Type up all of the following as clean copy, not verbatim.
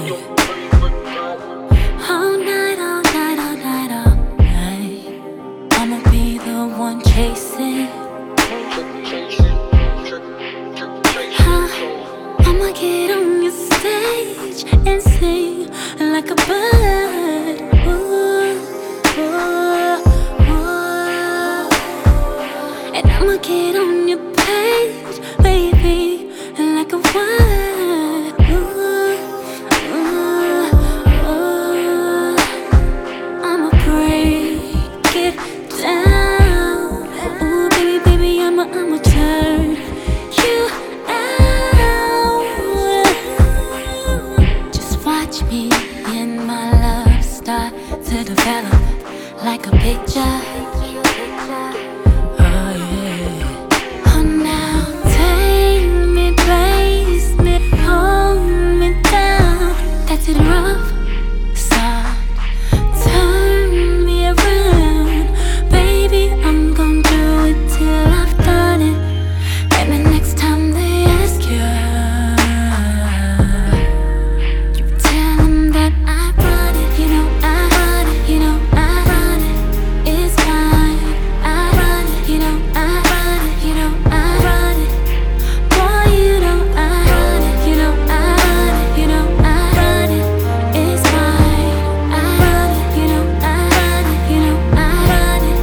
All night, all night, all night, all night. I'ma be the one chasing. I'ma get on your stage and sing like a bird. Ooh, ooh, ooh. And I'ma get on your page, baby, like a word. Ooh, ooh, ooh. I'ma break it down. Ooh, baby, baby, I'ma turn you out. Just watch me and my love start to develop like a picture. Oh yeah. Oh now take me, place me, hold me down. That's it rough, soft, turn me around. Baby, I'm gon' do it till I've done it. And the next time they ask you, you tell them that I brought it. You know I brought it, you know I brought it. It's mine, I brought it, you know I brought it, you know I brought it. Boy, you know I brought it, you know I brought it, you know I brought it. It's mine, I brought it, you know I brought it, you know I brought it.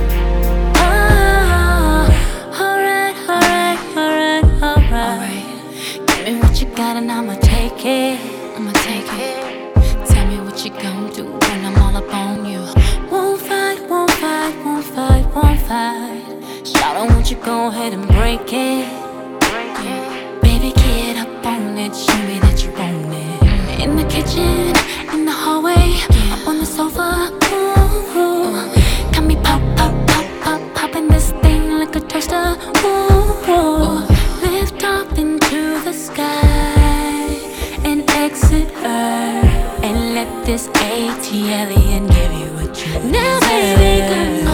Oh, alright, alright, alright, alright. Give me what you got and I'ma take it. I'ma take it. Tell me what you gon' do when I'm all up on you. Won't fight, won't fight, won't fight, won't fight. Shout out, won't you go ahead and break it? Baby, get up on it, show me that you want it. In the kitchen, in the hallway, up on the sofa. Ooh, got me pop, pop, pop, pop, popping this thing like a toaster. Ooh, lift up into the sky and exit Earth, and let this AT alien give you what you deserve. Now, baby, come